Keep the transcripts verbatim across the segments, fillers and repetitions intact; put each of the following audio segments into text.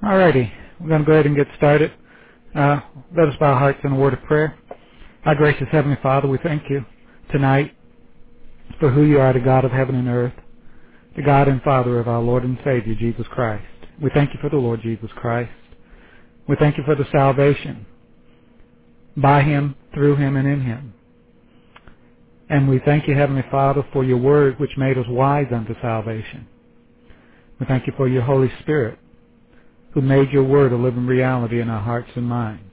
Alrighty, we're going to go ahead and get started. Uh, let us bow our hearts in a word of prayer. Our gracious Heavenly Father, we thank you tonight for who you are, the God of heaven and earth, the God and Father of our Lord and Savior, Jesus Christ. We thank you for the Lord Jesus Christ. We thank you for the salvation by Him, through Him, and in Him. And we thank you, Heavenly Father, for your word which made us wise unto salvation. We thank you for your Holy Spirit, who made your word a living reality in our hearts and minds.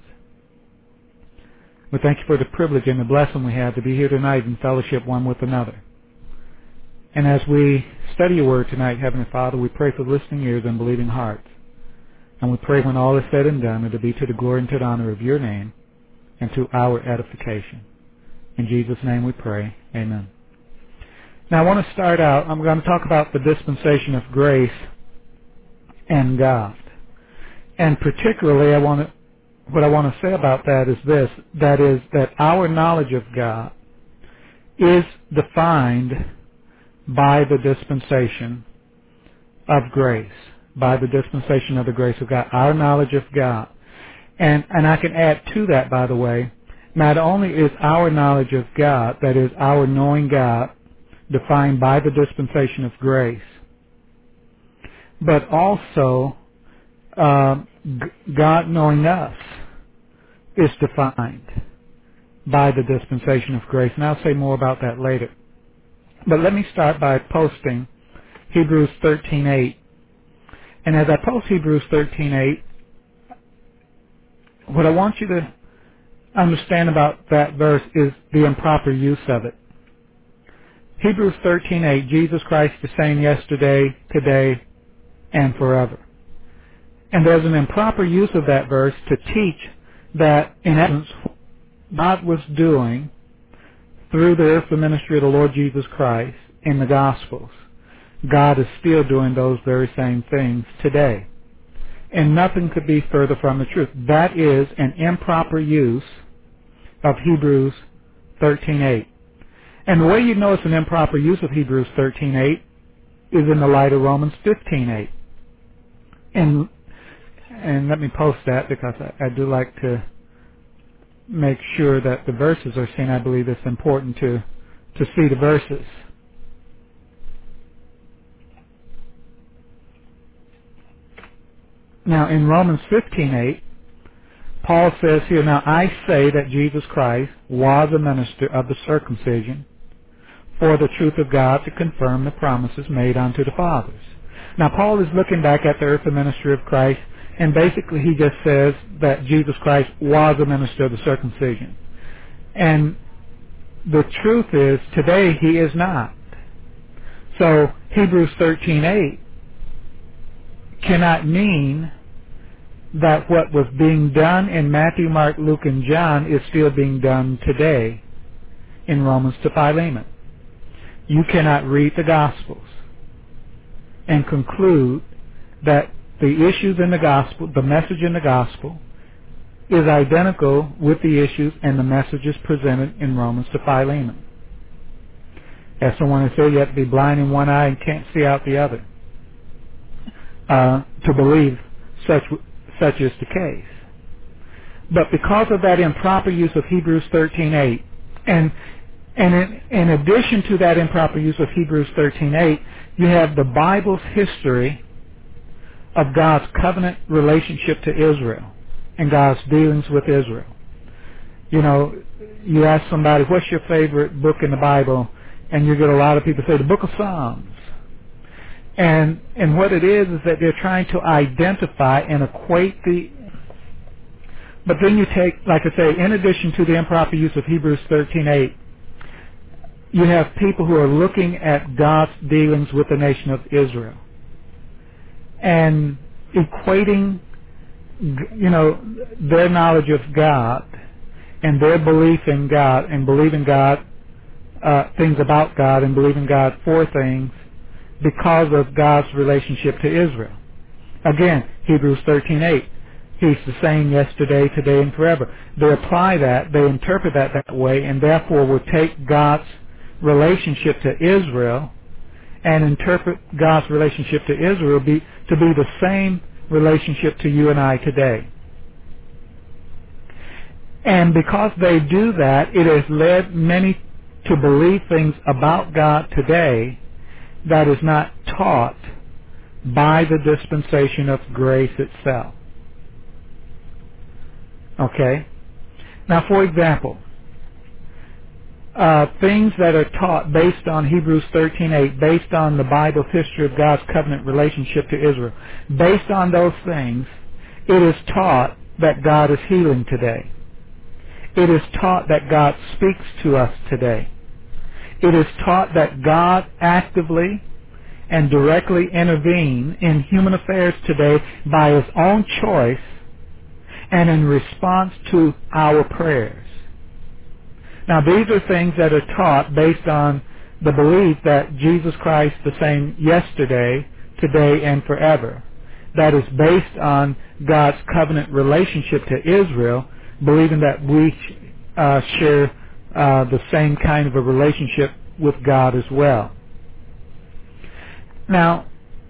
We thank you for the privilege and the blessing we have to be here tonight in fellowship one with another. And as we study your word tonight, Heavenly Father, we pray for listening ears and believing hearts. And we pray when all is said and done, it will be to the glory and to the honor of your name and to our edification. In Jesus' name we pray. Amen. Now I want to start out, I'm going to talk about the dispensation of grace and God. And particularly, I want to, what I want to say about that is this, that is that our knowledge of God is defined by the dispensation of grace, by the dispensation of the grace of God, our knowledge of God. And, and I can add to that, by the way, not only is our knowledge of God, that is our knowing God, defined by the dispensation of grace, but also uh, g- God knowing us is defined by the dispensation of grace. And I'll say more about that later. But let me start by posting Hebrews thirteen eight. And as I post Hebrews thirteen eight, what I want you to understand about that verse is the improper use of it. Hebrews thirteen eight, Jesus Christ the same yesterday, today, and forever. And there's an improper use of that verse to teach that, in essence, God was doing through the earthly ministry of the Lord Jesus Christ in the Gospels. God is still doing those very same things today. And nothing could be further from the truth. That is an improper use of Hebrews thirteen eight. And the way you know it's an improper use of Hebrews thirteen eight is in the light of Romans fifteen eight. And and let me post that because I, I do like to make sure that the verses are seen. I believe it's important to to see the verses. Now in Romans fifteen eight, Paul says here, now I say that Jesus Christ was a minister of the circumcision for the truth of God to confirm the promises made unto the fathers. Now Paul is looking back at the earthly ministry of Christ, and basically he just says that Jesus Christ was a minister of the circumcision. And the truth is, today he is not. So Hebrews thirteen eight cannot mean that what was being done in Matthew, Mark, Luke, and John is still being done today in Romans to Philemon. You cannot read the Gospels and conclude that the issues in the Gospel, the message in the Gospel, is identical with the issues and the messages presented in Romans to Philemon. As someone has said, you have to be blind in one eye and can't see out the other uh, to believe such such is the case. But because of that improper use of Hebrews thirteen eight, and and in, in addition to that improper use of Hebrews thirteen eight, you have the Bible's history of God's covenant relationship to Israel and God's dealings with Israel. You know, you ask somebody, what's your favorite book in the Bible? And you get a lot of people say, the book of Psalms. And and what it is is that they're trying to identify and equate the... But then you take, like I say, in addition to the improper use of Hebrews thirteen eight, you have people who are looking at God's dealings with the nation of Israel and equating, you know, their knowledge of God and their belief in God and believing God, uh, things about God and believing God for things because of God's relationship to Israel. Again, Hebrews thirteen eight. He's the same yesterday, today, and forever. They apply that, they interpret that that way, and therefore will take God's relationship to Israel and interpret God's relationship to Israel be, to be the same relationship to you and I today. And because they do that, it has led many to believe things about God today that is not taught by the dispensation of grace itself. Okay? Now, for example, uh, things that are taught based on Hebrews thirteen eight, based on the Bible's history of God's covenant relationship to Israel, based on those things, it is taught that God is healing today. It is taught that God speaks to us today. It is taught that God actively and directly intervenes in human affairs today by His own choice and in response to our prayers. Now, these are things that are taught based on the belief that Jesus Christ is the same yesterday, today, and forever. That is based on God's covenant relationship to Israel, believing that we uh, share uh, the same kind of a relationship with God as well. Now,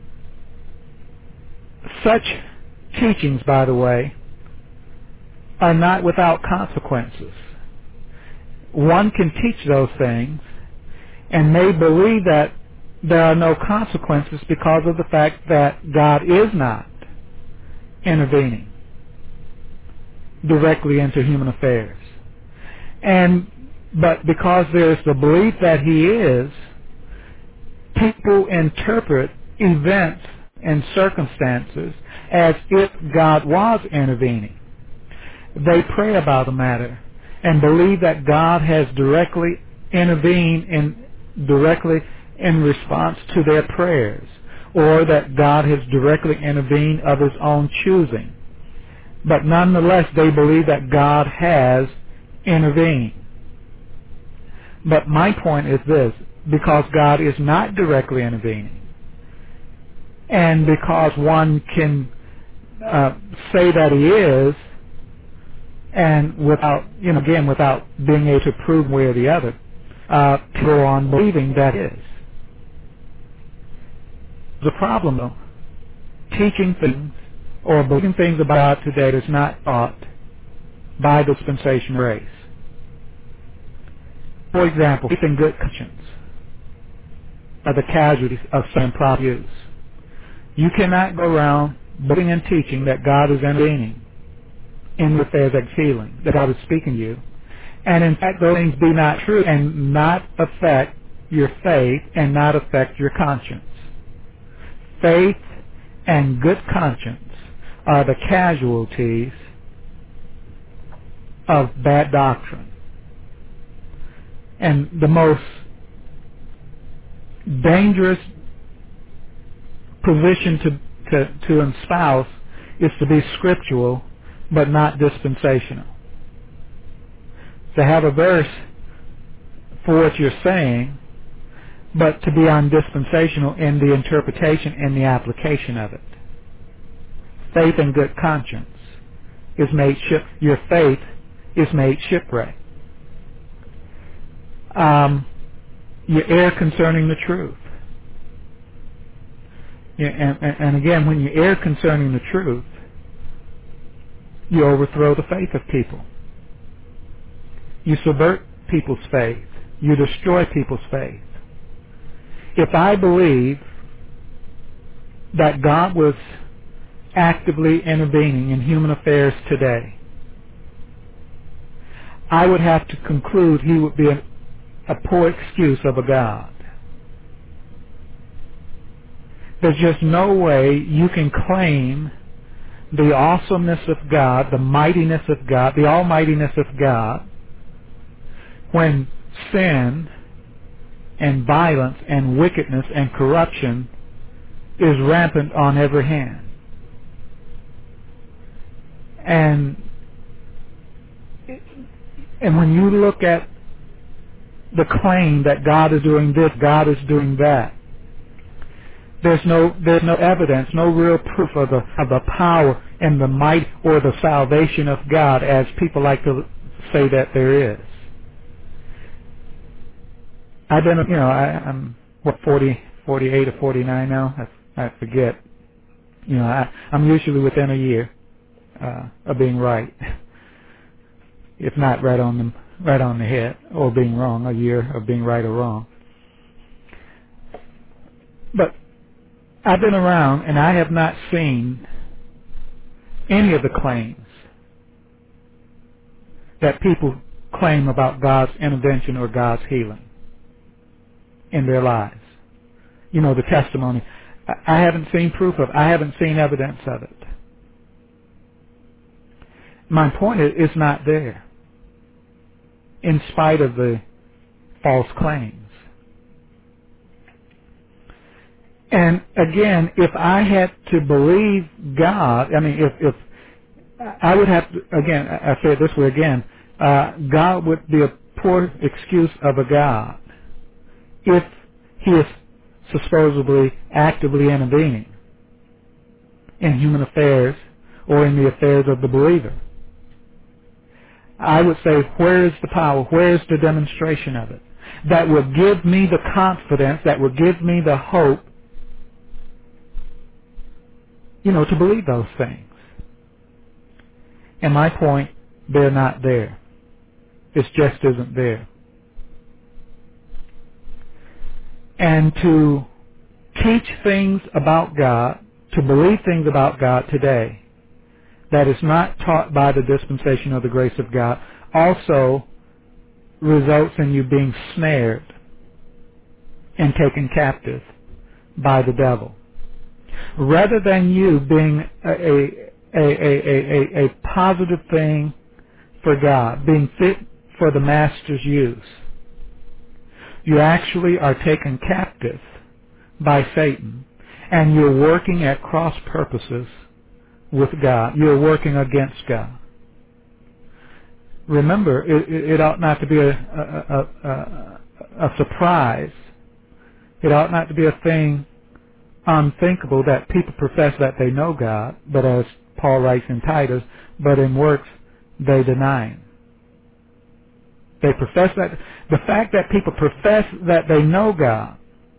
such teachings, by the way, are not without consequences. One can teach those things and may believe that there are no consequences because of the fact that God is not intervening directly into human affairs. And but because there's the belief that He is, people interpret events and circumstances as if God was intervening. They pray about the matter and believe that God has directly intervened in directly in response to their prayers, or that God has directly intervened of His own choosing. But nonetheless, they believe that God has intervened. But my point is this: because God is not directly intervening, and because one can uh, say that He is, and without, you know, again, without being able to prove one way or the other, uh, go on believing that He is. The problem, though, teaching things or believing things about God today is not taught by dispensation of grace. For example, faith and good conscience are the casualties of some improper use. You cannot go around believing and teaching that God is intervening in the affairs of healing, that God is speaking to you, and in fact those things be not true and not affect your faith and not affect your conscience. Faith and good conscience are the casualties of bad doctrine. And the most dangerous position to, to, to espouse is to be scriptural but not dispensational. To have a verse for what you're saying, but to be undispensational in the interpretation and the application of it. Faith and good conscience is made ship. Your faith is made shipwreck. Um, you err concerning the truth. Yeah, and, and, and again, when you err concerning the truth, you overthrow the faith of people. You subvert people's faith. You destroy people's faith. If I believe that God was actively intervening in human affairs today, I would have to conclude He would be a, a poor excuse of a God. There's just no way you can claim the awesomeness of God, the mightiness of God, the almightiness of God, when sin and violence and wickedness and corruption is rampant on every hand. And and when you look at the claim that God is doing this, God is doing that, there's no there's no evidence, no real proof of the of the power and the might or the salvation of God, as people like to say that there is. I've been, you know, I, I'm what forty, forty-eight or forty-nine now. I, I forget. You know, I, I'm usually within a year uh, of being right, if not right on the right on the head, or being wrong. A year of being right or wrong. But I've been around, and I have not seen any of the claims that people claim about God's intervention or God's healing in their lives. You know, the testimony. I I haven't seen proof of it. I haven't seen evidence of it. My point is, it's not there, in spite of the false claims. And again, if I had to believe God, I mean, if, if I would have to, again, I say it this way again, uh, God would be a poor excuse of a God if He is supposedly actively intervening in human affairs or in the affairs of the believer. I would say, where is the power? Where is the demonstration of it? That would give me the confidence, that would give me the hope, you know, to believe those things. And my point, they're not there. It just isn't there. And to teach things about God, to believe things about God today that is not taught by the dispensation of the grace of God also results in you being snared and taken captive by the devil. Rather than you being a, a, a, a, a, a positive thing for God, being fit for the Master's use, you actually are taken captive by Satan, and you're working at cross purposes with God. You're working against God. Remember, it, it, it ought not to be a, a, a, a, a surprise. It ought not to be a thing unthinkable that people profess that they know God, but as Paul writes in Titus, but in works they deny Him. They profess that, the fact that people profess that they know God,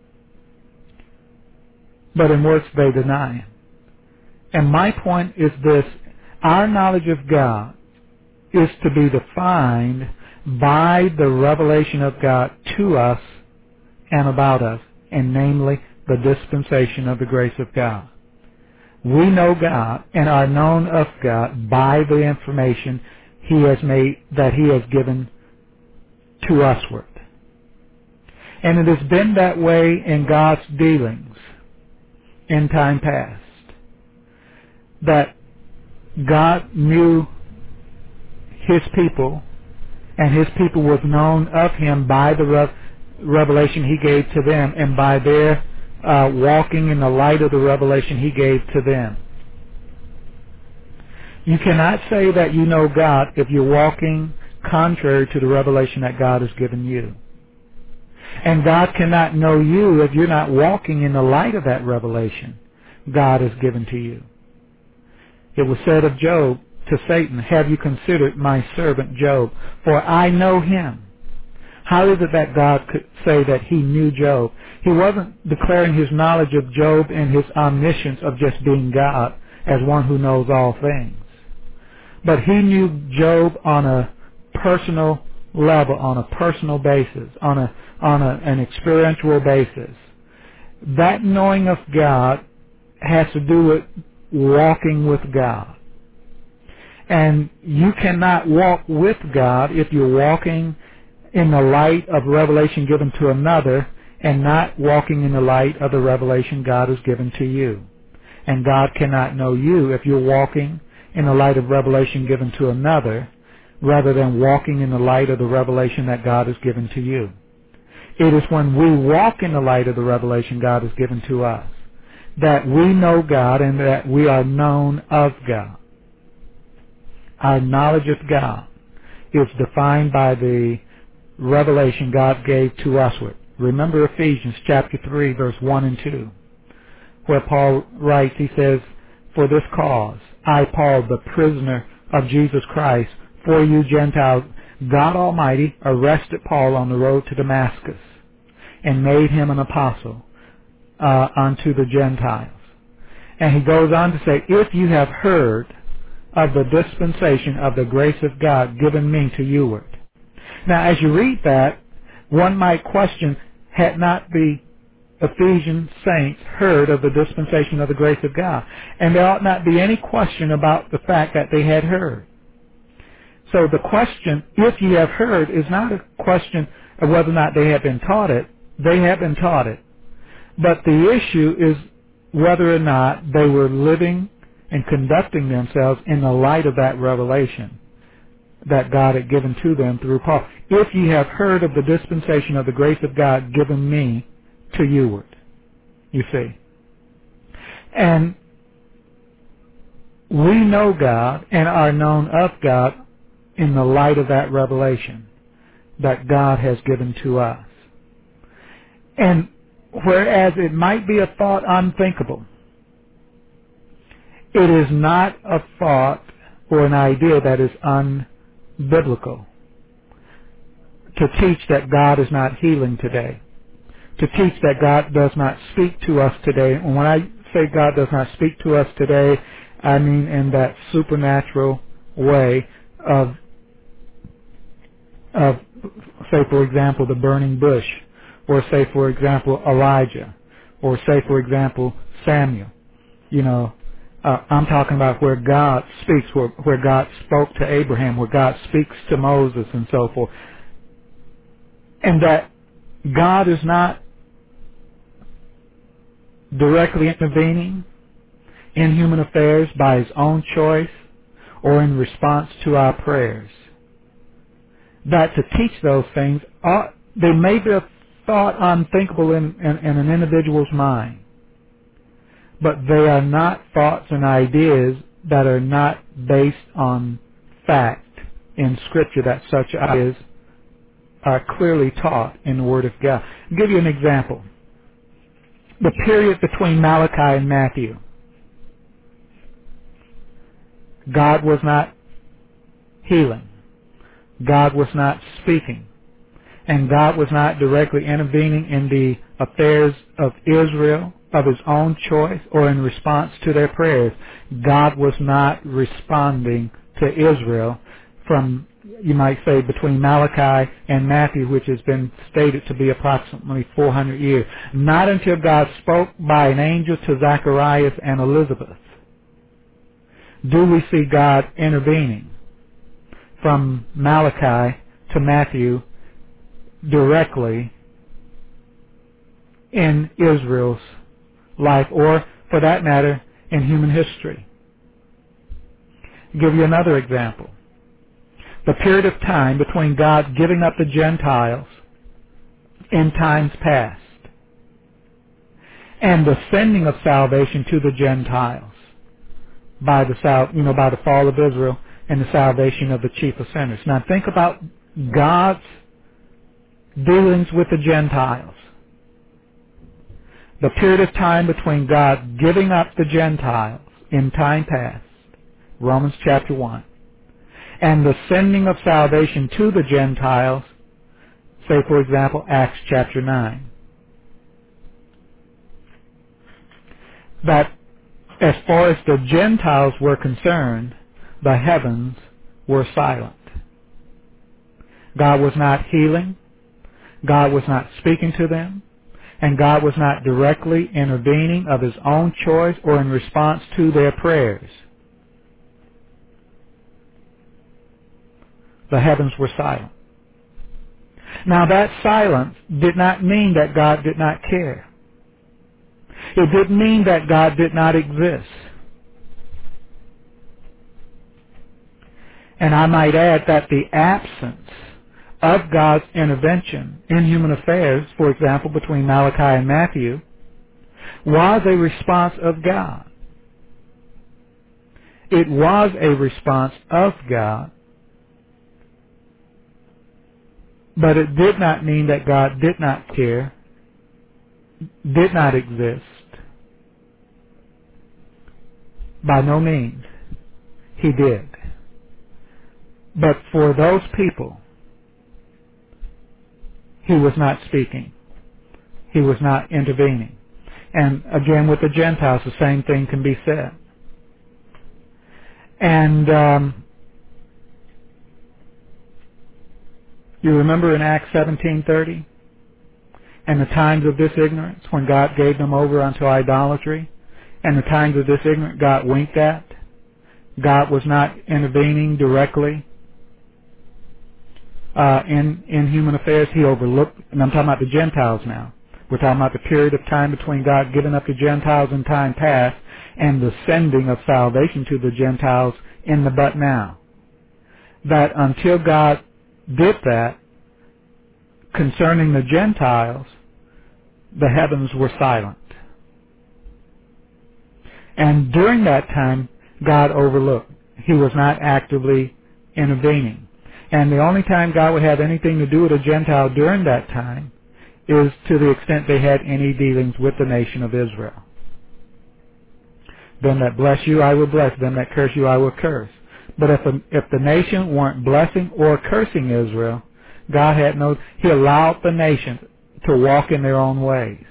but in works they deny Him. And my point is this: our knowledge of God is to be defined by the revelation of God to us and about us, and namely the dispensation of the grace of God. We know God and are known of God by the information He has made, that He has given to usward. And it has been that way in God's dealings in time past, that God knew His people, and His people was known of Him by the re- revelation He gave to them, and by their uh, walking in the light of the revelation He gave to them. You cannot say that you know God if you're walking contrary to the revelation that God has given you. And God cannot know you if you're not walking in the light of that revelation God has given to you. It was said of Job to Satan, "Have you considered my servant Job? For I know him." How is it that God could say that He knew Job? He wasn't declaring His knowledge of Job and His omniscience of just being God as one who knows all things. But He knew Job on a personal level, on a personal basis, on a on a, an experiential basis. That knowing of God has to do with walking with God. And you cannot walk with God if you're walking in the light of revelation given to another and not walking in the light of the revelation God has given to you. And God cannot know you if you're walking in the light of revelation given to another rather than walking in the light of the revelation that God has given to you. It is when we walk in the light of the revelation God has given to us that we know God and that we are known of God. Our knowledge of God is defined by the revelation God gave to us. Remember Ephesians chapter three, verse one and two, where Paul writes, he says, "For this cause, I, Paul, the prisoner of Jesus Christ, for you Gentiles, God Almighty arrested Paul on the road to Damascus and made him an apostle uh, unto the Gentiles." And he goes on to say, if you have heard of the dispensation of the grace of God given me to youward. Now, as you read that, one might question, had not the Ephesian saints heard of the dispensation of the grace of God? And there ought not be any question about the fact that they had heard. So the question, if you have heard, is not a question of whether or not they have been taught it. They have been taught it. But the issue is whether or not they were living and conducting themselves in the light of that revelation that God had given to them through Paul. If ye have heard of the dispensation of the grace of God given me to youward, you see. And we know God and are known of God in the light of that revelation that God has given to us. And whereas it might be a thought unthinkable, it is not a thought or an idea that is unbiblical to teach that God is not healing today, to teach that God does not speak to us today. And when I say God does not speak to us today, I mean in that supernatural way of, of say for example, the burning bush, or say for example, Elijah, or say for example, Samuel. You know, uh, I'm talking about where God speaks, where, where God spoke to Abraham, where God speaks to Moses and so forth. And that God is not directly intervening in human affairs by his own choice or in response to our prayers. That to teach those things, are, they may be a thought unthinkable in, in, in an individual's mind, but they are not thoughts and ideas that are not based on fact in Scripture, that such ideas are clearly taught in the Word of God. I'll give you an example. The period between Malachi and Matthew. God was not healing. God was not speaking. And God was not directly intervening in the affairs of Israel of his own choice or in response to their prayers. God was not responding to Israel from, you might say, between Malachi and Matthew, which has been stated to be approximately four hundred years. Not until God spoke by an angel to Zacharias and Elizabeth do we see God intervening from Malachi to Matthew directly in Israel's life, or for that matter, in human history. I'll give you another example. The period of time between God giving up the Gentiles in times past and the sending of salvation to the Gentiles by the sal- you know by the fall of Israel and the salvation of the chief of sinners. Now think about God's dealings with the Gentiles. The period of time between God giving up the Gentiles in time past, Romans chapter one, and the sending of salvation to the Gentiles, say for example, Acts chapter nine. That as far as the Gentiles were concerned, the heavens were silent. God was not healing. God was not speaking to them. And God was not directly intervening of his own choice or in response to their prayers. The heavens were silent. Now that silence did not mean that God did not care. It didn't mean that God did not exist. And I might add that the absence of God's intervention in human affairs, for example, between Malachi and Matthew, was a response of God. It was a response of God, but it did not mean that God did not care, did not exist. By no means. He did. But for those people, he was not speaking. He was not intervening. And again, with the Gentiles, the same thing can be said. And um, you remember in Acts seventeen thirty, and the times of this ignorance, when God gave them over unto idolatry, and the times of this ignorance God winked at. God was not intervening directly uh, in in human affairs. He overlooked, and I'm talking about the Gentiles now. We're talking about the period of time between God giving up the Gentiles in time past and the sending of salvation to the Gentiles in the but now. That until God did that, concerning the Gentiles, the heavens were silent. And during that time, God overlooked. He was not actively intervening. And the only time God would have anything to do with a Gentile during that time is to the extent they had any dealings with the nation of Israel. Them that bless you, I will bless. Them that curse you, I will curse. But if, a, if the nation weren't blessing or cursing Israel, God had no, He allowed the nation to walk in their own ways.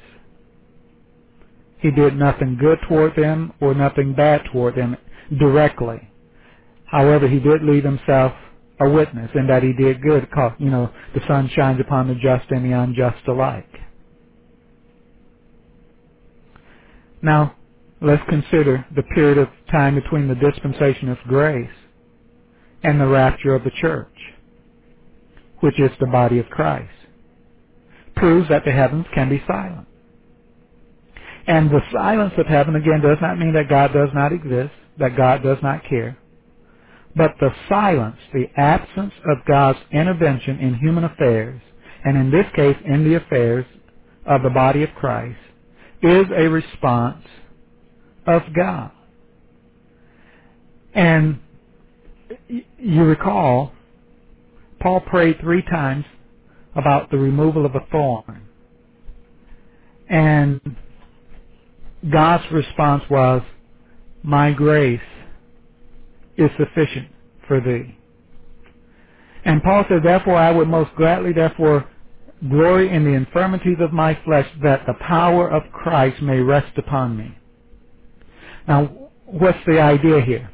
He did nothing good toward them or nothing bad toward them directly. However, He did leave Himself a witness in that He did good. Because, you know, the sun shines upon the just and the unjust alike. Now, let's consider the period of time between the dispensation of grace and the rapture of the church, which is the body of Christ. Proves that the heavens can be silent. And the silence of heaven, again, does not mean that God does not exist, that God does not care. But the silence, the absence of God's intervention in human affairs, and in this case in the affairs of the body of Christ, is a response of God. And you recall, Paul prayed three times about the removal of a thorn. And God's response was, my grace is sufficient for thee. And Paul said, therefore I would most gladly therefore glory in the infirmities of my flesh, that the power of Christ may rest upon me. Now, what's the idea here?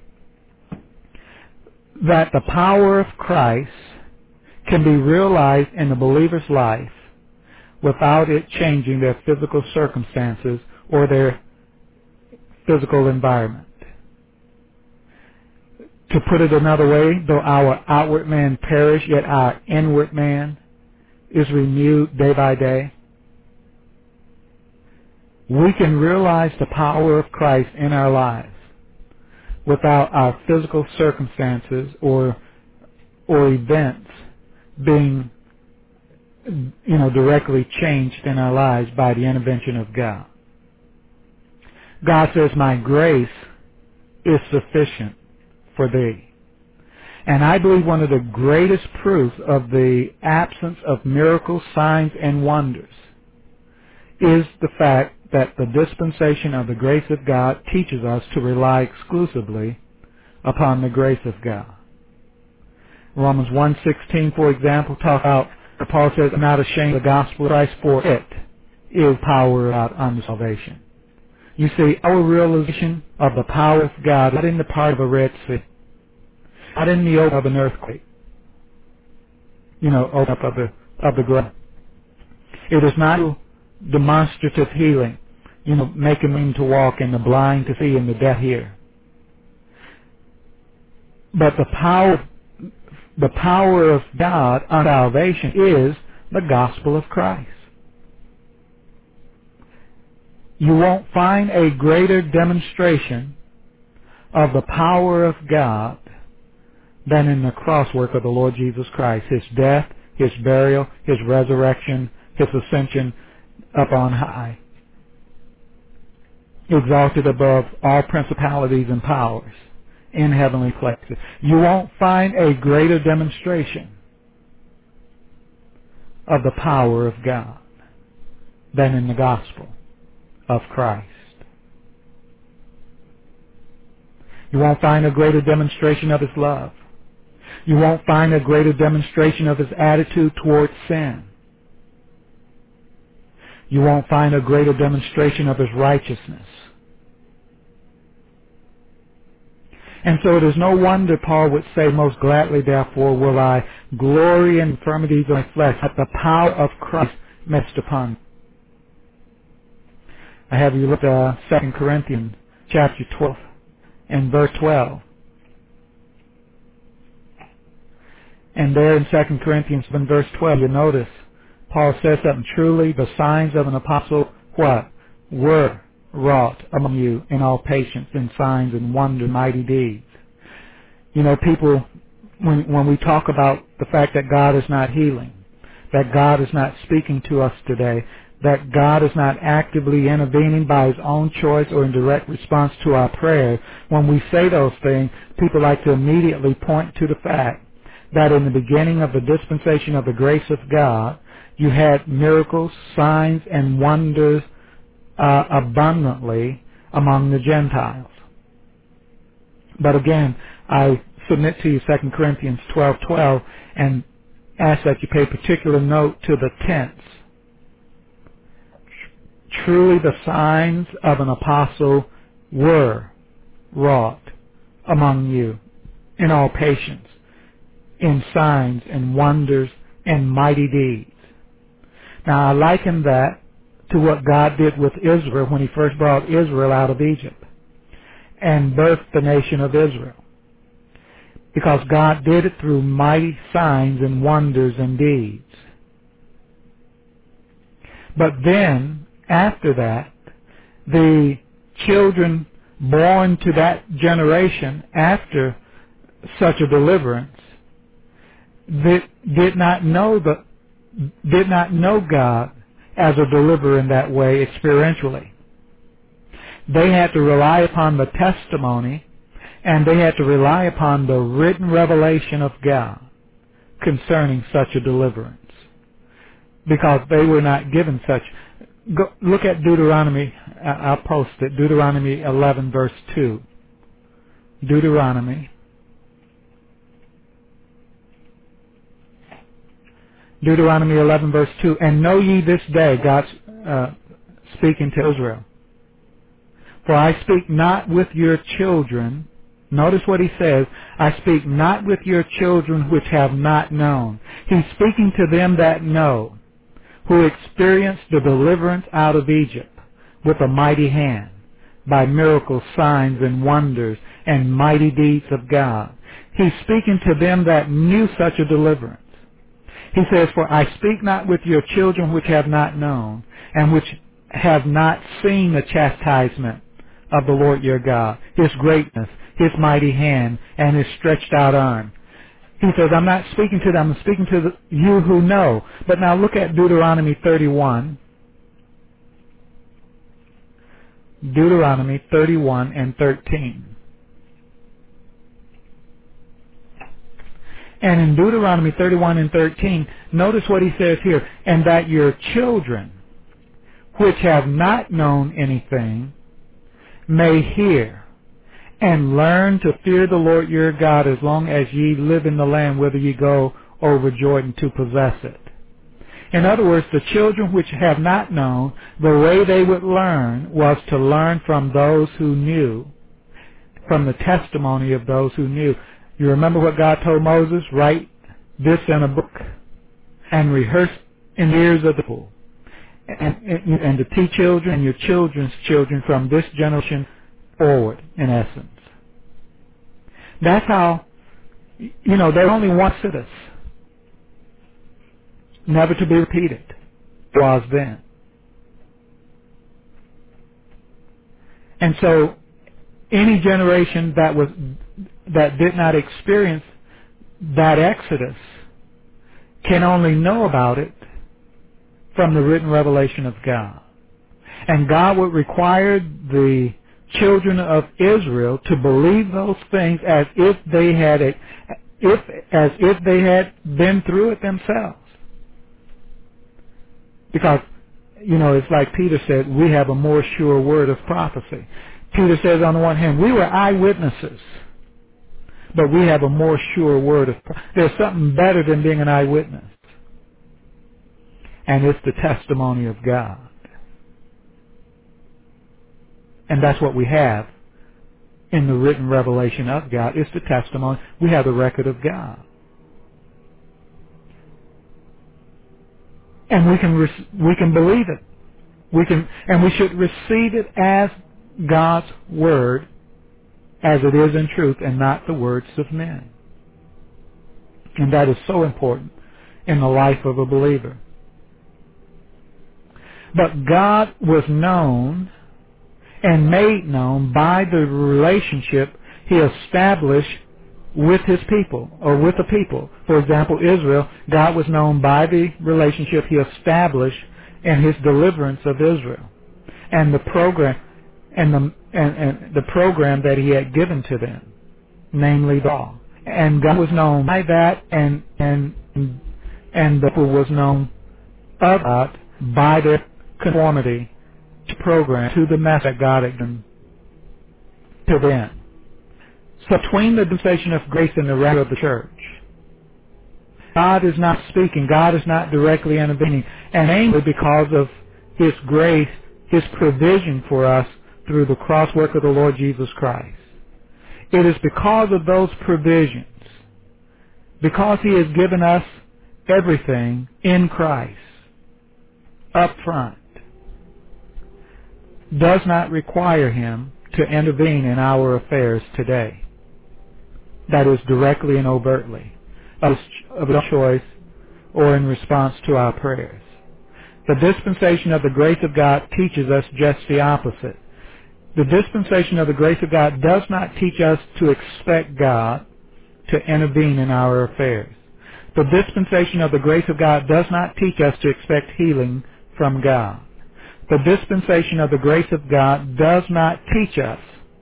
That the power of Christ can be realized in the believer's life without it changing their physical circumstances or their physical environment. To put it another way, though our outward man perish, yet our inward man is renewed day by day. We can realize the power of Christ in our lives without our physical circumstances or or events being, you know, directly changed in our lives by the intervention of God. God says, my grace is sufficient for thee. And I believe one of the greatest proofs of the absence of miracles, signs, and wonders is the fact that the dispensation of the grace of God teaches us to rely exclusively upon the grace of God. Romans one sixteen, for example, talks about, Paul says, I'm not ashamed of the gospel of Christ, for it is power out unto salvation. You see, our realization of the power of God, not in the part of a Red Sea, not in the open of an earthquake, you know, open up of the, of the ground. It is not demonstrative healing, you know, making them to walk and the blind to see and the deaf hear. But the power, the power of God on salvation is the gospel of Christ. You won't find a greater demonstration of the power of God than in the cross work of the Lord Jesus Christ. His death, His burial, His resurrection, His ascension up on high. Exalted above all principalities and powers in heavenly places. You won't find a greater demonstration of the power of God than in the gospel of Christ. You won't find a greater demonstration of His love. You won't find a greater demonstration of His attitude towards sin. You won't find a greater demonstration of His righteousness. And so it is no wonder Paul would say, most gladly therefore will I glory in infirmities of my flesh, that the power of Christ may rest upon me. I have you look at uh, Second Corinthians chapter twelve and verse twelve. And there in Second Corinthians in verse twelve, you notice Paul says something, truly the signs of an apostle, what? Were wrought among you in all patience and signs and wonder, mighty deeds. You know, people, when, when we talk about the fact that God is not healing, that God is not speaking to us today, that God is not actively intervening by His own choice or in direct response to our prayer, when we say those things, people like to immediately point to the fact that in the beginning of the dispensation of the grace of God, you had miracles, signs, and wonders uh, abundantly among the Gentiles. But again, I submit to you Second Corinthians twelve twelve and ask that you pay particular note to the tense. Truly the signs of an apostle were wrought among you in all patience, in signs and wonders and mighty deeds. Now I liken that to what God did with Israel when He first brought Israel out of Egypt and birthed the nation of Israel. Because God did it through mighty signs and wonders and deeds. But then, after that, the children born to that generation after such a deliverance that did not know the did not know God as a deliverer in that way experientially. They had to rely upon the testimony, and they had to rely upon the written revelation of God concerning such a deliverance, because they were not given such. Go, look at Deuteronomy. I'll post it. Deuteronomy eleven verse two. Deuteronomy. Deuteronomy eleven verse two. And know ye this day, God's uh, speaking to Israel. For I speak not with your children. Notice what He says. I speak not with your children which have not known. He's speaking to them that know, who experienced the deliverance out of Egypt with a mighty hand, by miracles, signs, and wonders, and mighty deeds of God. He's speaking to them that knew such a deliverance. He says, for I speak not with your children which have not known, and which have not seen the chastisement of the Lord your God, His greatness, His mighty hand, and His stretched out arm. He says, I'm not speaking to them, I'm speaking to the, you who know. But now look at Deuteronomy thirty-one. Deuteronomy thirty-one and thirteen. And in Deuteronomy thirty-one and thirteen, notice what he says here, and that your children, which have not known anything, may hear and learn to fear the Lord your God as long as ye live in the land whither ye go over Jordan to possess it. In other words, the children which have not known, the way they would learn was to learn from those who knew, from the testimony of those who knew. You remember what God told Moses? Write this in a book and rehearse in the ears of the people, and, and, and to teach children and your children's children from this generation forward, in essence. That's how, you know, there's only one Exodus, never to be repeated, was then. And so, any generation that was that did not experience that Exodus can only know about it from the written revelation of God. And God would require the children of Israel to believe those things as if they had a, if as if they had been through it themselves. Because, you know, it's like Peter said, we have a more sure word of prophecy. Peter says on the one hand, we were eyewitnesses, but we have a more sure word of prophecy. There's something better than being an eyewitness, and it's the testimony of God. And that's what we have in the written revelation of God. It's the testimony. We have the record of God. And we can re- we can believe it. We can, and we should receive it as God's word, as it is in truth, and not the words of men. And that is so important in the life of a believer. But God was known and made known by the relationship He established with His people, or with the people. For example, Israel, God was known by the relationship He established in His deliverance of Israel, and the program, and the and, and the program that He had given to them, namely the law. And God was known by that, and and and the people was known of God by their conformity to program, to the message that God had given to them. So between the dispensation of grace and the rapture of the church, God is not speaking. God is not directly intervening, and mainly because of His grace, His provision for us through the cross work of the Lord Jesus Christ. It is because of those provisions, because He has given us everything in Christ up front, does not require Him to intervene in our affairs today. That is, directly and overtly, of a choice or in response to our prayers. The dispensation of the grace of God teaches us just the opposite. The dispensation of the grace of God does not teach us to expect God to intervene in our affairs. The dispensation of the grace of God does not teach us to expect healing from God. The dispensation of the grace of God does not teach us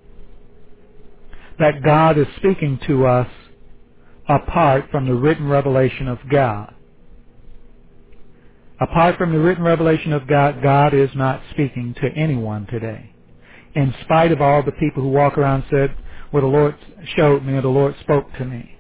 that God is speaking to us apart from the written revelation of God. Apart from the written revelation of God, God is not speaking to anyone today. In spite of all the people who walk around and said, well, the Lord showed me or the Lord spoke to me.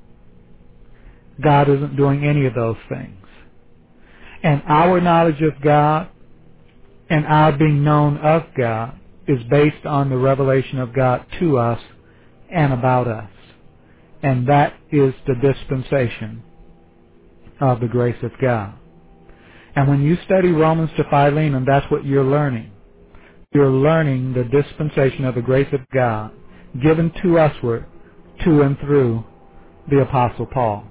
God isn't doing any of those things. And our knowledge of God and our being known of God is based on the revelation of God to us and about us. And that is the dispensation of the grace of God. And when you study Romans to Philemon, that's what you're learning. You're learning the dispensation of the grace of God given to usward, to and through the Apostle Paul.